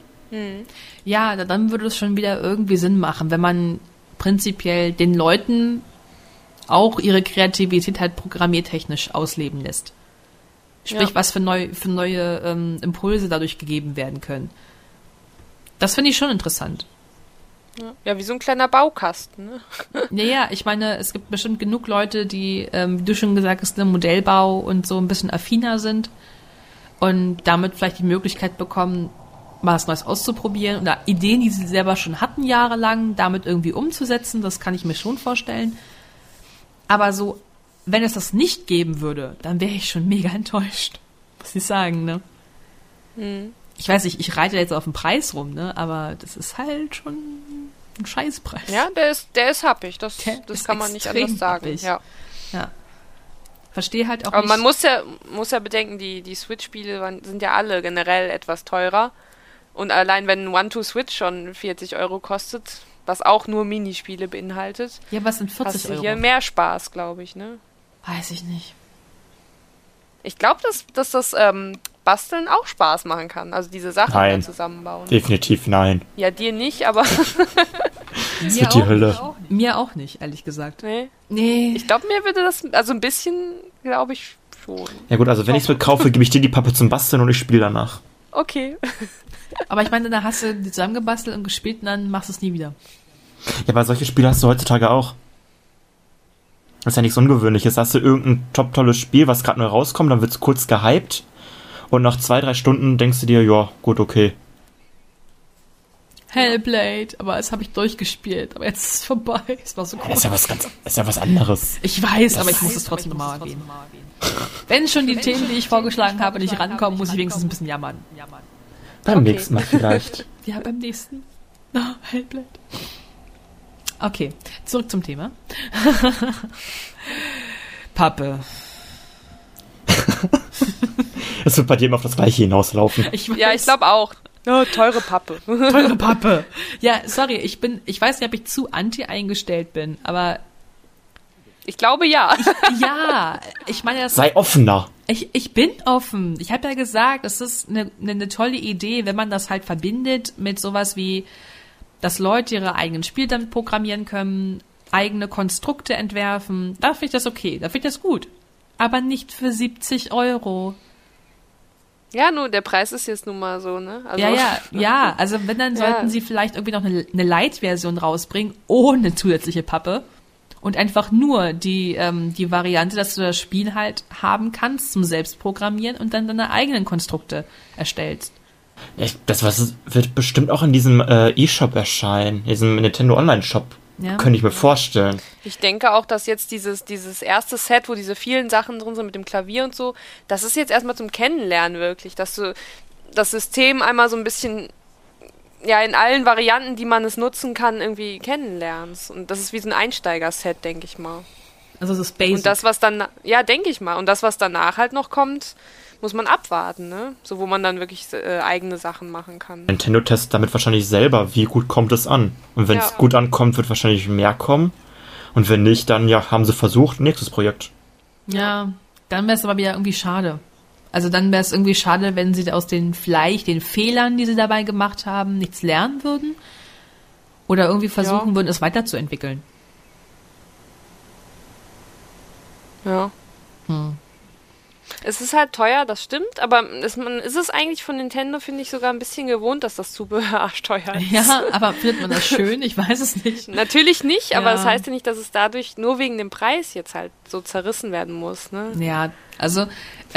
Ja, dann würde es schon wieder irgendwie Sinn machen, wenn man prinzipiell den Leuten auch ihre Kreativität halt programmiertechnisch ausleben lässt. Sprich, was für neue Impulse dadurch gegeben werden können. Das finde ich schon interessant. Ja, wie so ein kleiner Baukasten, ne? Ja, ich meine, es gibt bestimmt genug Leute, die, wie du schon gesagt hast, im Modellbau und so ein bisschen affiner sind und damit vielleicht die Möglichkeit bekommen, mal was Neues auszuprobieren oder Ideen, die sie selber schon hatten jahrelang, damit irgendwie umzusetzen. Das kann ich mir schon vorstellen. Aber so, wenn es das nicht geben würde, dann wäre ich schon mega enttäuscht. Muss ich sagen, ne? Ich weiß nicht, ich reite jetzt auf den Preis rum, ne? Aber das ist halt schon ein Scheißpreis. Ja, der ist happig. Das kann man nicht anders sagen. Happig. Ja. Verstehe halt auch aber nicht. Man muss ja bedenken, die Switch-Spiele sind ja alle generell etwas teurer. Und allein wenn ein One-to-Switch schon 40 € kostet, was auch nur Minispiele beinhaltet, ja, was sind 40 hast du €? hier mehr Spaß, glaube ich, ne? Weiß ich nicht. Ich glaube, dass das Basteln auch Spaß machen kann. Also diese Sachen dann zusammenbauen. Definitiv nein. Ja, dir nicht, aber Das wird die Hölle. Mir auch nicht, ehrlich gesagt. Nee. Ich glaube, mir würde das, also ein bisschen, glaube ich schon. Ja gut, also wenn ich es mir kaufe, gebe ich dir die Pappe zum Basteln und ich spiele danach. Okay. Aber ich meine, da hast du die zusammengebastelt und gespielt und dann machst du es nie wieder. Ja, aber solche Spiele hast du heutzutage auch. Das ist ja nichts Ungewöhnliches. Da hast du irgendein top-tolles Spiel, was gerade neu rauskommt, dann wird es kurz gehypt und nach 2-3 Stunden denkst du dir, ja, gut, okay. Hellblade, aber das habe ich durchgespielt, aber jetzt ist es vorbei. Es war so cool. Ist ja was anderes. Ich weiß, aber ich muss es trotzdem nochmal erwähnen. Wenn schon die Themen, die ich vorgeschlagen habe, nicht rankommen, muss ich wenigstens ein bisschen jammern. Beim nächsten Mal vielleicht. Ja, beim nächsten. Hellblade. Okay, zurück zum Thema. Pappe. Es wird bei dir immer auf das Gleiche hinauslaufen. Ich glaube auch. Oh, teure Pappe. Teure Pappe. Ja, sorry, ich weiß nicht, ob ich zu anti eingestellt bin, aber ich glaube ja. Ich meine, sei offener. Ich bin offen. Ich habe ja gesagt, es ist eine tolle Idee, wenn man das halt verbindet mit sowas wie, dass Leute ihre eigenen Spiele damit programmieren können, eigene Konstrukte entwerfen. Da finde ich das okay, da finde ich das gut. Aber nicht für 70 €. Ja, nur der Preis ist jetzt nun mal so, ne? Also, ja. Also wenn, dann sollten sie vielleicht irgendwie noch eine Light-Version rausbringen, ohne zusätzliche Pappe. Und einfach nur die Variante, dass du das Spiel halt haben kannst zum Selbstprogrammieren und dann deine eigenen Konstrukte erstellst. Ja, wird bestimmt auch in diesem E-Shop erscheinen, diesem Nintendo Online-Shop. Ja. Könnte ich mir vorstellen. Ich denke auch, dass jetzt dieses erste Set, wo diese vielen Sachen drin sind mit dem Klavier und so, das ist jetzt erstmal zum Kennenlernen wirklich, dass du das System einmal so ein bisschen, ja, in allen Varianten, die man es nutzen kann, irgendwie kennenlernst. Und das ist wie so ein Einsteiger-Set, denke ich mal. Also das Basic. Und das, was dann, ja, denke ich mal. Und das, was danach halt noch kommt, muss man abwarten, ne? So, wo man dann wirklich eigene Sachen machen kann. Nintendo testet damit wahrscheinlich selber, wie gut kommt es an. Und wenn es Ja. gut ankommt, wird wahrscheinlich mehr kommen. Und wenn nicht, dann ja, haben sie versucht, nächstes Projekt. Ja, dann wäre es aber wieder irgendwie schade. Also dann wäre es irgendwie schade, wenn sie aus den Fehlern, die sie dabei gemacht haben, nichts lernen würden. Oder irgendwie versuchen würden, es weiterzuentwickeln. Ja. Es ist halt teuer, das stimmt, aber man ist es eigentlich von Nintendo, finde ich, sogar ein bisschen gewohnt, dass das Zubehör arschteuer ist. Ja, aber findet man das schön? Ich weiß es nicht. Natürlich nicht, aber Ja. das heißt ja nicht, dass es dadurch nur wegen dem Preis jetzt halt so zerrissen werden muss, ne? Ja, also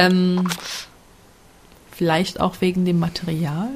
vielleicht auch wegen dem Material.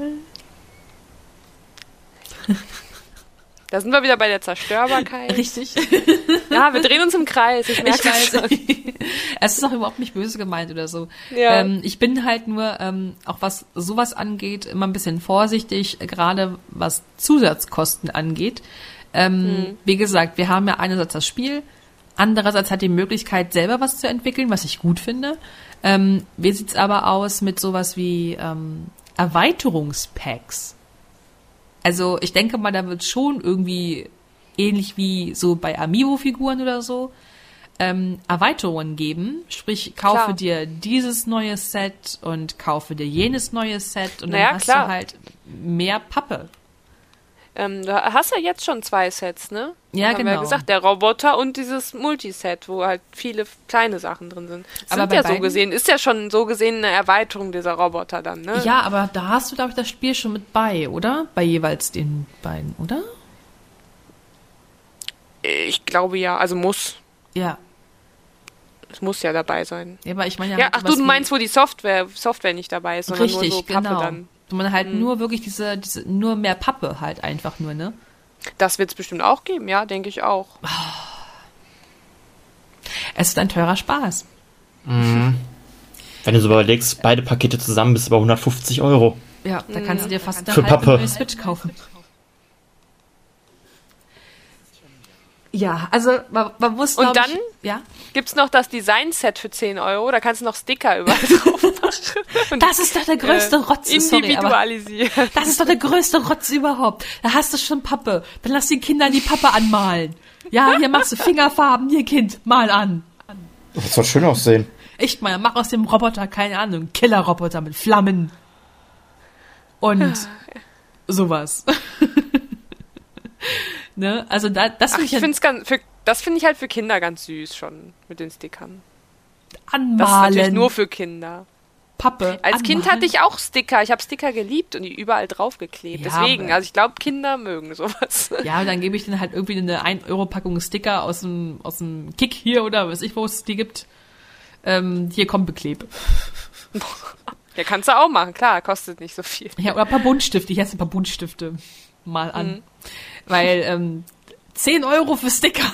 Da sind wir wieder bei der Zerstörbarkeit. Richtig. Ja, wir drehen uns im Kreis, ich merke das schon. Es ist auch überhaupt nicht böse gemeint oder so. Ja. Ich bin halt nur, auch was sowas angeht, immer ein bisschen vorsichtig, gerade was Zusatzkosten angeht. Wie gesagt, wir haben ja einerseits das Spiel, andererseits hat die Möglichkeit, selber was zu entwickeln, was ich gut finde. Wie sieht's aber aus mit sowas wie Erweiterungspacks? Also ich denke mal, da wird schon irgendwie ähnlich wie so bei Amiibo-Figuren oder so Erweiterungen geben. Sprich, kaufe Klar. dir dieses neue Set und kaufe dir jenes neue Set und dann Naja, hast klar. du halt mehr Pappe. Du hast ja jetzt schon 2 Sets, ne? Ja, Haben wir genau. gesagt, der Roboter und dieses Multiset, wo halt viele kleine Sachen drin sind. Aber Sind bei ja so beiden- gesehen, ist ja schon so gesehen eine Erweiterung dieser Roboter dann, ne? Ja, aber da hast du, glaube ich, das Spiel schon mit bei, oder? Bei jeweils den beiden, oder? Ich glaube ja, also muss. Ja. Es muss ja dabei sein. Ja, aber ich meine Ja, halt ach sowas du wie- meinst, wo die Software nicht dabei ist, sondern Richtig, nur so Pappe genau. dann. Wo man halt nur wirklich diese, nur mehr Pappe halt einfach nur, ne? Das wird es bestimmt auch geben, ja, denke ich auch. Es ist ein teurer Spaß. Wenn du so überlegst, beide Pakete zusammen bist du bei 150 €. Ja, da kannst du dir fast eine Für halbe Pappe. neue Switch kaufen. Ja, also man muss, Und glaub dann? ich, ja, Gibt's noch das Design-Set für 10 €? Da kannst du noch Sticker überall drauf machen. Und, das ist doch der größte Rotz. Sorry, aber individualisieren. das ist doch der größte Rotz überhaupt. Da hast du schon Pappe. Dann lass die Kinder die Pappe anmalen. Ja, hier machst du Fingerfarben. Hier, Kind, mal an. Das soll schön aussehen. Ich meine, mach aus dem Roboter, keine Ahnung, Killerroboter mit Flammen. Und sowas. Ne? Also das Ach, finde ich ich find's das finde ich halt für Kinder ganz süß schon mit den Stickern. anmalen. Das ist natürlich nur für Kinder. Pappe. Als Kind anmalen. hatte ich auch Sticker. Ich habe Sticker geliebt und die überall draufgeklebt. Ja, Deswegen, aber- also ich glaube, Kinder mögen sowas. Ja, dann gebe ich denen halt irgendwie eine 1-Euro-Packung Sticker aus dem Kick hier oder weiß ich, wo es die gibt. Hier kommt Bekleb. Ja, kannst du auch machen, klar, kostet nicht so viel. Ja, oder ein paar Buntstifte. Ich esse ein paar Buntstifte mal an. Weil 10 € für Sticker.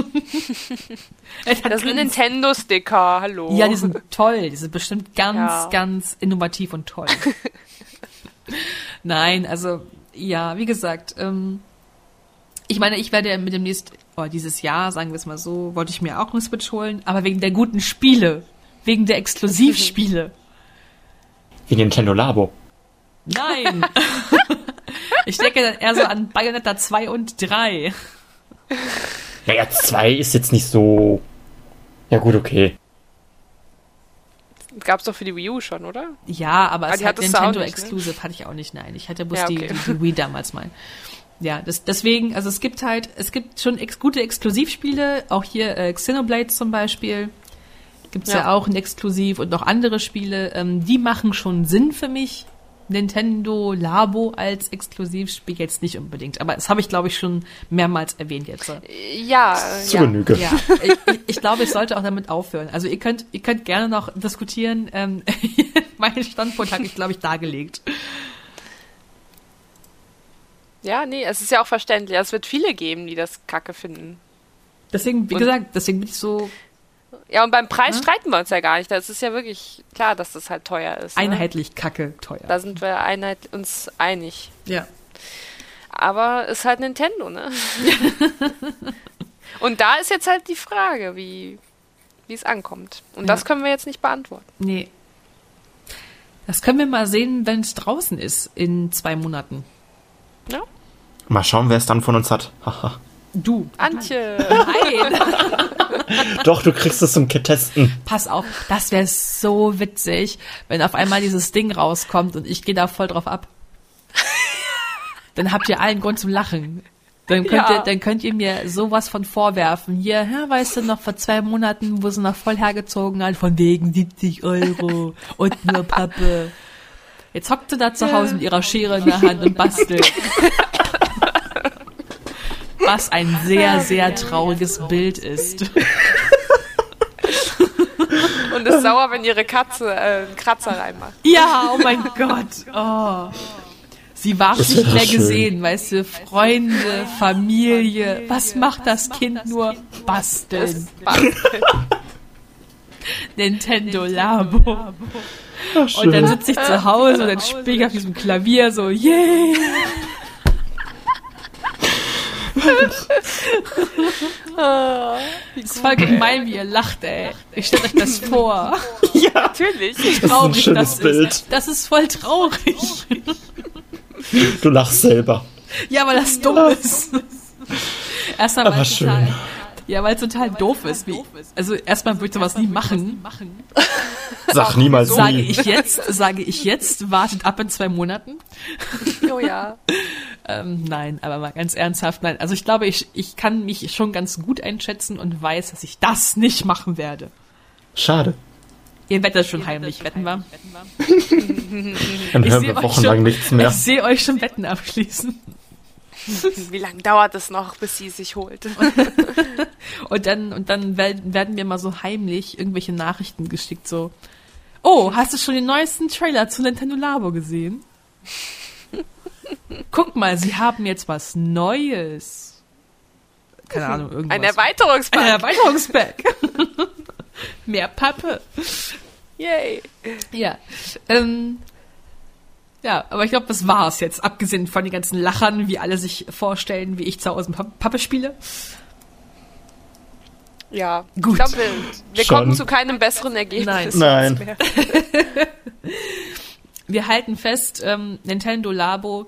Das sind Nintendo-Sticker, hallo. Ja, die sind toll. Die sind bestimmt ganz, Ja. ganz innovativ und toll. Nein, also, ja, wie gesagt, ich meine, ich werde mit demnächst, dieses Jahr, sagen wir es mal so, wollte ich mir auch eine Switch holen, aber wegen der guten Spiele. Wegen der Exklusivspiele. Wie Nintendo Labo. Nein! Ich denke dann eher so an Bayonetta 2 und 3. Naja, 2 ist jetzt nicht so... Ja gut, okay. Gab's doch für die Wii U schon, oder? Ja, aber Ah, es die hat hattest du auch Nintendo nicht, ne? Exclusive, hatte ich auch nicht, nein. Ich hatte bloß Ja, okay. die Wii damals mal. Ja, deswegen, also es gibt schon gute Exklusivspiele, auch hier Xenoblade zum Beispiel, gibt's ja auch ein Exklusiv und noch andere Spiele, die machen schon Sinn für mich. Nintendo Labo als Exklusivspiel jetzt nicht unbedingt, aber das habe ich, glaube ich, schon mehrmals erwähnt jetzt. Ja, Zu ja. Genüge. Ja, ich glaube, ich sollte auch damit aufhören. Also ihr könnt gerne noch diskutieren. Meinen Standpunkt habe ich, glaube ich, dargelegt. Ja, nee, es ist ja auch verständlich. Es wird viele geben, die das kacke finden. Deswegen, wie gesagt, deswegen bin ich so Ja, und beim Preis streiten wir uns ja gar nicht. Das ist ja wirklich klar, dass das halt teuer ist. Ne? einheitlich kacke teuer. Da sind wir uns einig. Ja. Aber ist halt Nintendo, ne? Und da ist jetzt halt die Frage, wie es ankommt. Und das können wir jetzt nicht beantworten. Nee. Das können wir mal sehen, wenn es draußen ist in 2 Monaten. Ja? Mal schauen, wer es dann von uns hat. Haha. Du. Antje. Nein. Doch, du kriegst es zum Testen. Pass auf, das wäre so witzig, wenn auf einmal dieses Ding rauskommt und ich gehe da voll drauf ab. Dann habt ihr allen Grund zum Lachen. Dann könnt ihr mir sowas von vorwerfen. Hier, weißt du noch, vor 2 Monaten, wo sie noch voll hergezogen hat, von wegen 70 € und nur Pappe. Jetzt hockt sie da zu Hause mit ihrer Schere in der Hand und bastelt. Was ein sehr, sehr trauriges Bild ist. Und ist sauer, wenn ihre Katze einen Kratzer reinmacht. Ja, oh mein Gott. Oh. Sie war nicht mehr gesehen, weißt du, Freunde, Familie. Was macht das Kind nur? Basteln. Nintendo Labo. Ach, und dann sitze ich zu Hause und dann spiele ich auf diesem Klavier so, yeah. Das ist voll gemein, wie ihr lacht, ey. Ich stelle euch das vor. Ja, natürlich. das ist ein schönes Bild. Das ist voll traurig. Du lachst selber. Ja, weil das dumm ist. Erstmal, Aber schön. Weil es total doof ist. Also erstmal würde ich sowas nie machen. Sag niemals Sage nie. ich jetzt, wartet ab in 2 Monaten. Oh ja. Nein, aber mal ganz ernsthaft, nein. Also ich glaube, ich kann mich schon ganz gut einschätzen und weiß, dass ich das nicht machen werde. Schade. Ihr wettet schon heimlich, wetten wir? Dann hören wir wochenlang nichts mehr. Ich sehe euch schon Wetten abschließen. Wie lange dauert es noch, bis sie sich holt? Und dann werden mir mal so heimlich irgendwelche Nachrichten geschickt, so: Oh, hast du schon den neuesten Trailer zu Nintendo Labo gesehen? Guck mal, sie haben jetzt was Neues. Keine Ahnung, irgendwas. Ein Erweiterungspack. Ein Erweiterungspack. Mehr Pappe. Yay. Ja. Ja, aber ich glaube, das war's jetzt. Abgesehen von den ganzen Lachern, wie alle sich vorstellen, wie ich zu Hause Pappe spiele. Ja, gut. Ich glaube, wir kommen zu keinem besseren Ergebnis. Nein. Mehr. Wir halten fest, Nintendo Labo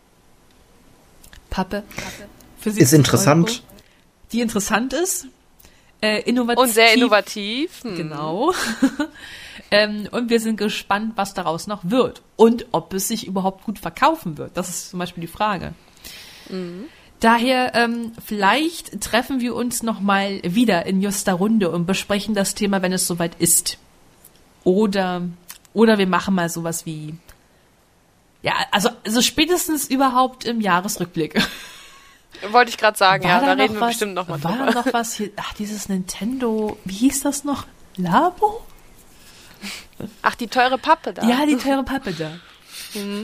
Pappe für Ist interessant. €, die interessant ist. Innovativ. Und sehr innovativ. Genau. Und wir sind gespannt, was daraus noch wird. Und ob es sich überhaupt gut verkaufen wird. Das ist zum Beispiel die Frage. Mhm. Daher, vielleicht treffen wir uns nochmal wieder in juster Runde und besprechen das Thema, wenn es soweit ist. Oder wir machen mal sowas wie, ja, also spätestens überhaupt im Jahresrückblick. Wollte ich gerade sagen, War da da reden noch wir was? bestimmt nochmal War drüber. da noch was hier? Ach, dieses Nintendo, wie hieß das noch? Labo? Ach, die teure Pappe da. Ja, die teure Pappe da. Mhm.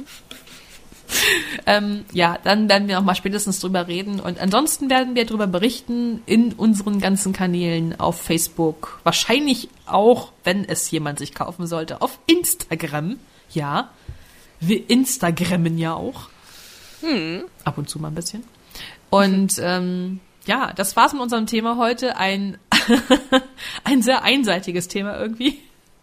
Ja, dann werden wir auch mal spätestens drüber reden. Und ansonsten werden wir drüber berichten in unseren ganzen Kanälen auf Facebook. Wahrscheinlich auch, wenn es jemand sich kaufen sollte, auf Instagram. Ja, wir Instagrammen ja auch. Ab und zu mal ein bisschen. Und ja, das war's mit unserem Thema heute. Ein sehr einseitiges Thema irgendwie.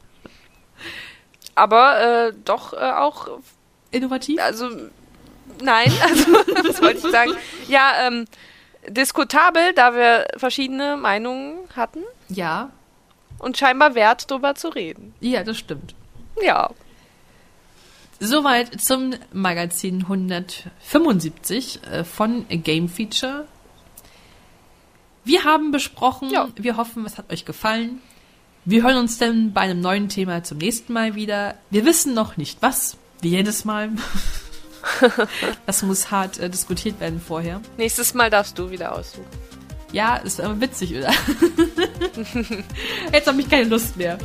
Aber doch auch, Innovativ? also nein, also was wollte ich sagen? Ja, diskutabel, da wir verschiedene Meinungen hatten Ja. und scheinbar wert, drüber zu reden. Ja, das stimmt. Ja. Soweit zum Magazin 175 von Game Feature. Wir haben besprochen, Ja. wir hoffen, es hat euch gefallen. Wir hören uns dann bei einem neuen Thema zum nächsten Mal wieder. Wir wissen noch nicht was, wie jedes Mal. Das muss hart diskutiert werden vorher. Nächstes Mal darfst du wieder aussuchen. Ja, ist aber witzig, oder? Jetzt habe ich keine Lust mehr.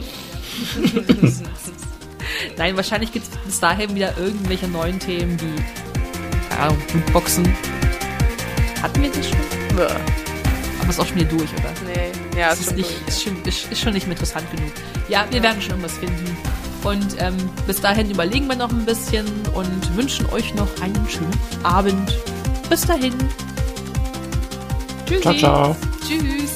Nein, wahrscheinlich gibt es bis dahin wieder irgendwelche neuen Themen wie, keine Ahnung, Boxen. Hatten wir das schon? Bäh. Aber ist auch schon wieder durch, oder? Nee, ja, Das ist, nicht, ist schon nicht mehr interessant genug. Ja, wir werden schon irgendwas finden. Und bis dahin überlegen wir noch ein bisschen und wünschen euch noch einen schönen Abend. Bis dahin. Tschüssi. Ciao, ciao. Tschüss.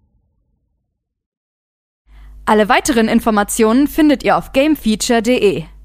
Alle weiteren Informationen findet ihr auf gamefeature.de.